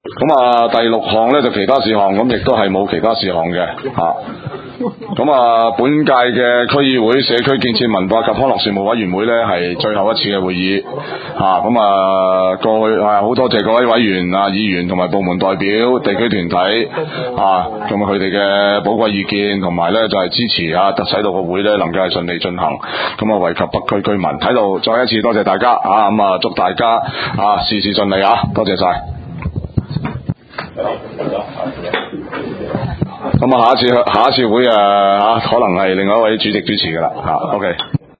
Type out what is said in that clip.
咁啊，第6項咧就其他事項，咁亦都係冇其他事項嘅嚇。咁啊，本屆嘅區議會社區建設文化及康樂事務委員會咧係最後一次嘅會議嚇。咁啊，過去好多謝各位委員啊、議員同埋部門代表、地區團體啊，咁佢哋嘅寶貴意見，同埋咧就係支持啊，使到個會咧能夠係順利進行。咁啊，惠及北區居民，喺度再一次多謝大家啊！咁啊，祝大家啊事事順利啊！多謝晒。咁啊，下一次會可能係另外一位主席主持㗎啦嚇。OK。